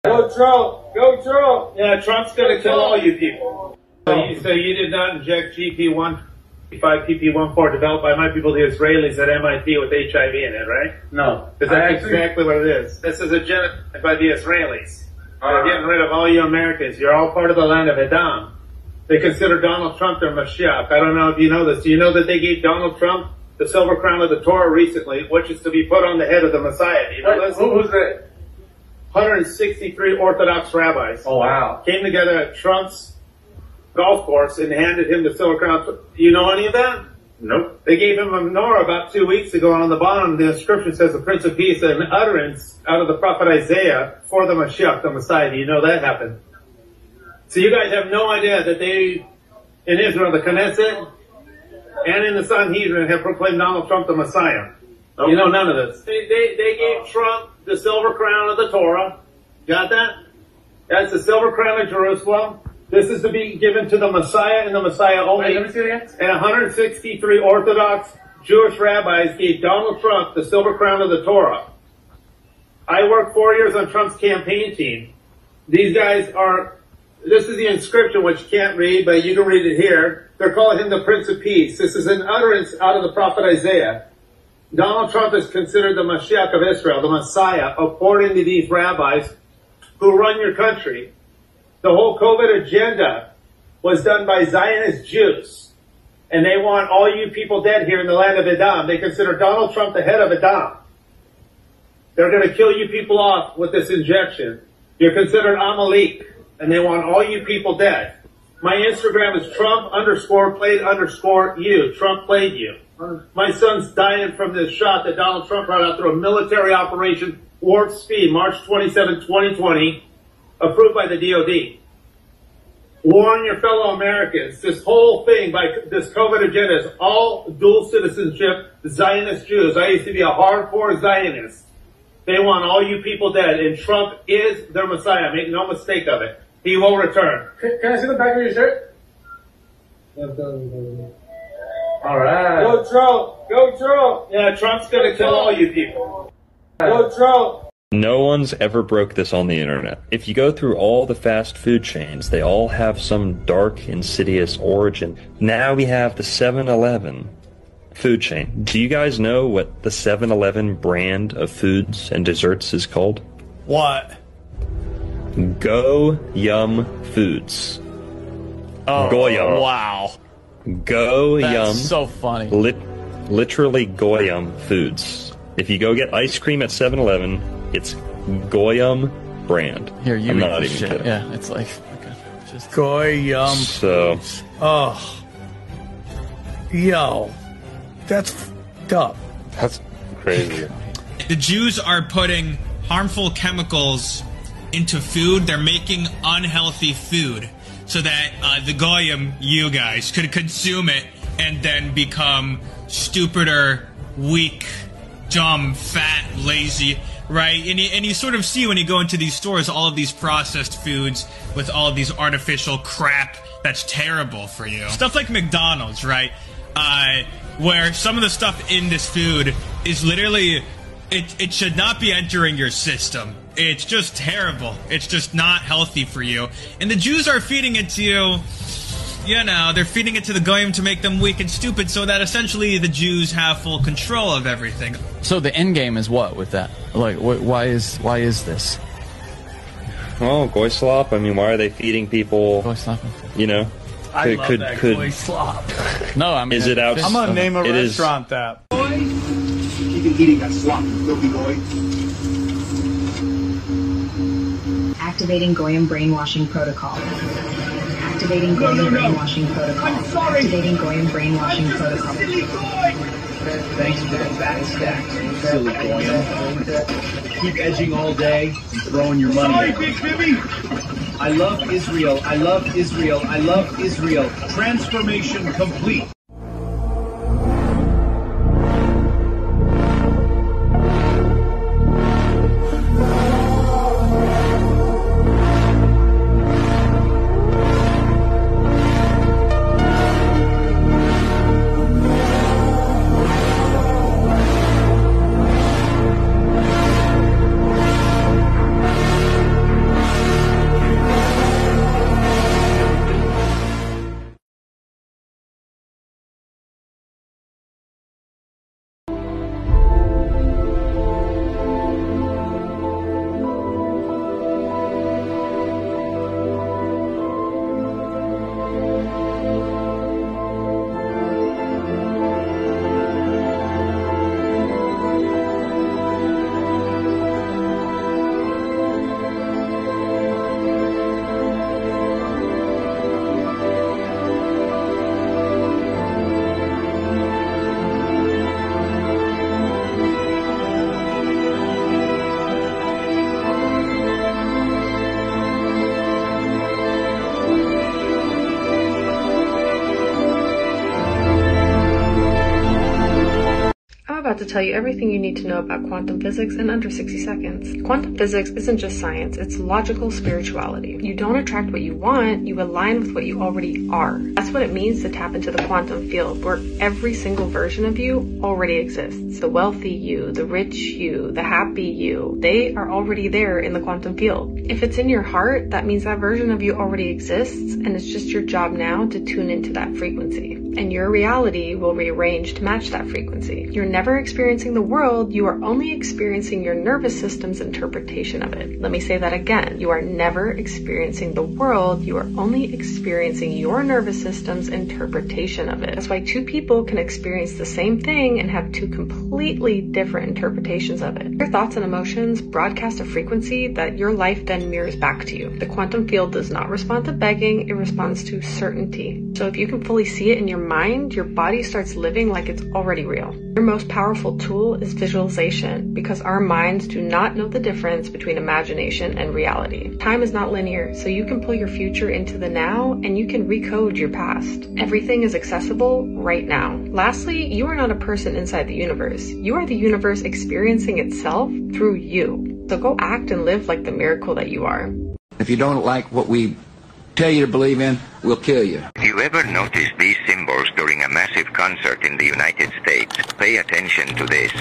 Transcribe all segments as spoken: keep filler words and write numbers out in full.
Go Trump! Go Trump! Yeah, Trump's going to kill all you people. So you, so you did not inject G P one five P P one four developed by my people, the Israelis at M I T with H I V in it, right? No. Because that's actually exactly what it is. This is a genocide by the Israelis. They're uh, getting rid of all you Americans. You're all part of the land of Edom. They consider Donald Trump their Mashiach. I don't know if you know this. Do you know that they gave Donald Trump the silver crown of the Torah recently, which is to be put on the head of the Messiah? Do you know this? Who was that? one hundred sixty-three Orthodox rabbis. Oh, wow. Came together at Trump's golf course and handed him the silver crown. Do you know any of that? Nope. They gave him a menorah about two weeks ago, and on the bottom the inscription says the Prince of Peace, an utterance out of the prophet Isaiah for the Mashiach, the Messiah. Do you know that happened? So you guys have no idea that they, in Israel, the Knesset, and in the Sanhedrin have proclaimed Donald Trump the Messiah. Nope. You know none of this. They, they, they gave Trump the silver crown of the Torah. Got that? That's the silver crown of Jerusalem. This is to be given to the Messiah and the Messiah only. Wait, let me see it again. And one hundred sixty-three Orthodox Jewish rabbis gave Donald Trump the silver crown of the Torah. I worked four years on Trump's campaign team. These guys are, this is the inscription, which you can't read, but you can read it here. They're calling him the Prince of Peace. This is an utterance out of the prophet Isaiah. Donald Trump is considered the Mashiach of Israel, the Messiah, according to these rabbis who run your country. The whole COVID agenda was done by Zionist Jews, and they want all you people dead here in the land of Edom. They consider Donald Trump the head of Edom. They're going to kill you people off with this injection. You're considered Amalek, and they want all you people dead. My Instagram is Trump underscore played underscore you. Trump played you. My son's dying from this shot that Donald Trump brought out through a military operation, Warp Speed, March twenty-seventh, twenty twenty, approved by the D O D. Warn your fellow Americans. This whole thing by this COVID agenda is all dual citizenship Zionist Jews. I used to be a hardcore Zionist. They want all you people dead, and Trump is their Messiah. Make no mistake of it. He will return. Can, can I see the back of your shirt? All right. Go Trump! Go Trump! Yeah, Trump's going to kill all you people. Go Trump! No one's ever broke this on the internet. If you go through all the fast food chains, they all have some dark, insidious origin. Now we have the seven eleven food chain. Do you guys know what the seven eleven brand of foods and desserts is called? What? Go Yum Foods. Oh, Goyum. Wow. Go That's Yum. so funny. Lit, literally Goyum Foods. If you go get ice cream at seven eleven, it's Goyum brand. Here, you I'm eat not this even shit. kidding. Yeah, it's like okay, just Goyum. So, Oh, yo, that's f***ed up. that's crazy. The Jews are putting harmful chemicals into food. They're making unhealthy food so that uh, the Goyim, you guys, could consume it and then become stupider, weak, dumb, fat, lazy, right? And you, and you sort of see when you go into these stores all of these processed foods with all of these artificial crap that's terrible for you. Stuff like McDonald's, right? Uh, where some of the stuff in this food is literally, it, it should not be entering your system. It's just terrible. It's just not healthy for you. And the Jews are feeding it to you. You know, they're feeding it to the Goyim to make them weak and stupid so that essentially the Jews have full control of everything. So the end game is what with that? Like, wh why is why is this? Oh, goy slop. I mean, why are they feeding people? Goy slop. You know, I could, love could, that could, goy slop. No, I mean, is it out? I'm gonna name a it restaurant that. Keep eating that slop, you filthy boy. Activating Goyim brainwashing protocol. Activating Goyim no, no, no. brainwashing protocol. I'm sorry. Activating Goyim brainwashing protocol. Silly boy! Thanks for the fat stacks, you silly Goyim. Keep edging all day and throwing your money. Sorry, Big Bibby! I love Israel. I love Israel. I love Israel. Transformation complete. about to tell you everything you need to know about quantum physics in under sixty seconds. Quantum physics isn't just science, it's logical spirituality. You don't attract what you want, you align with what you already are. That's what it means to tap into the quantum field, where every single version of you already exists. The wealthy you, the rich you, the happy you, they are already there in the quantum field. If it's in your heart, that means that version of you already exists, and it's just your job now to tune into that frequency. And your reality will rearrange to match that frequency. You're never experiencing the world, you are only experiencing your nervous system's interpretation of it. Let me say that again. You are never experiencing the world, you are only experiencing your nervous system's interpretation of it. That's why two people can experience the same thing and have two completely different interpretations of it. Your thoughts and emotions broadcast a frequency that your life then mirrors back to you. The quantum field does not respond to begging, it responds to certainty. So if you can fully see it in your mind, your body starts living like it's already real. Your most powerful tool is visualization, because our minds do not know the difference between imagination and reality. Time is not linear, so you can pull your future into the now and you can recode your past. Everything is accessible right now. Lastly, you are not a person inside the universe. You are the universe experiencing itself through you. So go act and live like the miracle that you are. If you don't like what we tell you to believe in, we'll kill you. If you ever notice these symbols during a massive concert in the United States, pay attention to this.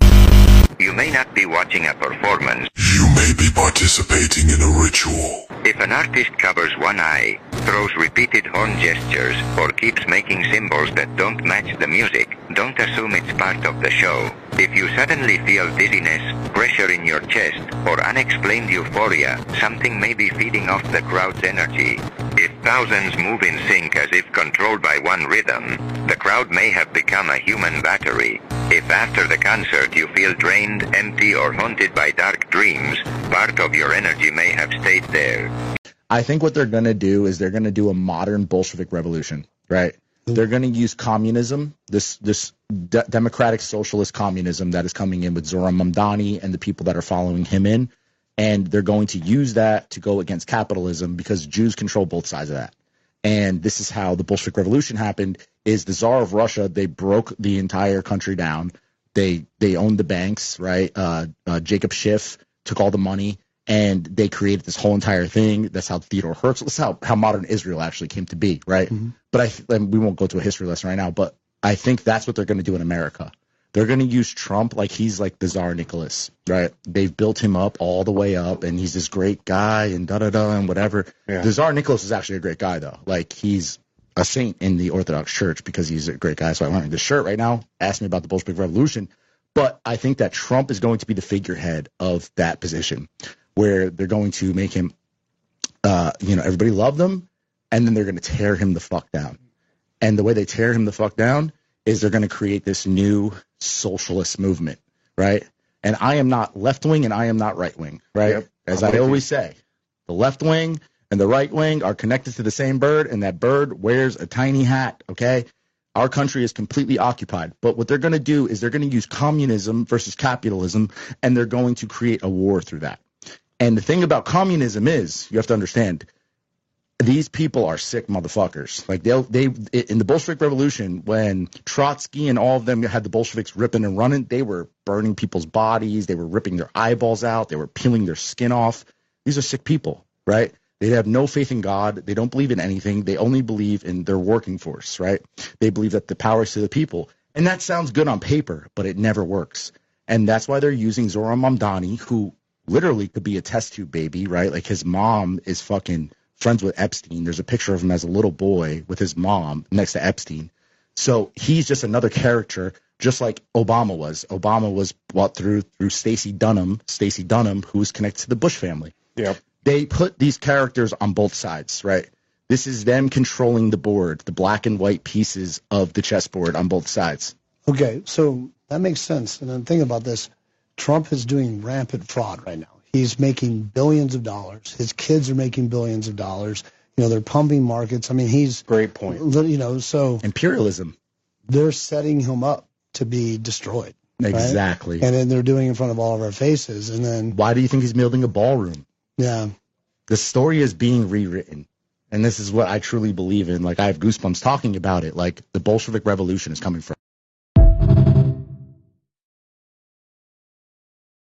You may not be watching a performance. You may be participating in a ritual. If an artist covers one eye, throws repeated horn gestures, or keeps making symbols that don't match the music, don't assume it's part of the show. If you suddenly feel dizziness, pressure in your chest, or unexplained euphoria, something may be feeding off the crowd's energy. If thousands move in sync as if controlled by one rhythm, the crowd may have become a human battery. If after the concert you feel drained, empty, or haunted by dark dreams, part of your energy may have stayed there. I think what they're going to do is they're going to do a modern Bolshevik revolution, right? They're going to use communism, this this de- democratic socialist communism that is coming in with Zoran Mamdani and the people that are following him in, and they're going to use that to go against capitalism because Jews control both sides of that. And this is how the Bolshevik Revolution happened, is the Tsar of Russia, they broke the entire country down. They they owned the banks, right? Uh, uh, Jacob Schiff took all the money, and they created this whole entire thing. That's how Theodore Herzl, that's how, how modern Israel actually came to be, right? Mm-hmm. But I, and we won't go to a history lesson right now, but I think that's what they're going to do in America. They're going to use Trump like he's like the Tsar Nicholas, right? They've built him up all the way up, and he's this great guy and da-da-da and whatever. Yeah. The Tsar Nicholas is actually a great guy, though. Like, he's a saint in the Orthodox Church because he's a great guy. So I'm wearing this shirt right now. Ask me about the Bolshevik Revolution. But I think that Trump is going to be the figurehead of that position, where they're going to make him, uh, you know, everybody love them, and then they're going to tear him the fuck down. And the way they tear him the fuck down is they're going to create this new socialist movement, right? And I am not left wing and I am not right wing, right? Yep. As I always say, the left wing and the right wing are connected to the same bird, and that bird wears a tiny hat, okay? Our country is completely occupied. But what they're going to do is they're going to use communism versus capitalism, and they're going to create a war through that. And the thing about communism is, you have to understand, these people are sick motherfuckers. Like, they they in the Bolshevik Revolution, when Trotsky and all of them had the Bolsheviks ripping and running, they were burning people's bodies, they were ripping their eyeballs out, they were peeling their skin off. These are sick people, right? They have no faith in God. They don't believe in anything. They only believe in their working force, right? They believe that the power is to the people. And that sounds good on paper, but it never works. And that's why they're using Zoran Mamdani, who literally could be a test tube baby, right? Like, his mom is fucking friends with Epstein. There's a picture of him as a little boy with his mom next to Epstein. So he's just another character, just like Obama was. Obama was brought through through Stacey Dunham, Stacey Dunham, who was connected to the Bush family. Yep. They put these characters on both sides, right? This is them controlling the board, the black and white pieces of the chessboard on both sides. Okay, so that makes sense. And then think about this. Trump is doing rampant fraud right now. He's making billions of dollars. His kids are making billions of dollars. You know, they're pumping markets. I mean, he's... Great point. You know, so... Imperialism. They're setting him up to be destroyed. Exactly. Right? And then they're doing it in front of all of our faces. And then... Why do you think he's building a ballroom? Yeah. The story is being rewritten. And this is what I truly believe in. Like, I have goosebumps talking about it. Like, the Bolshevik Revolution is coming from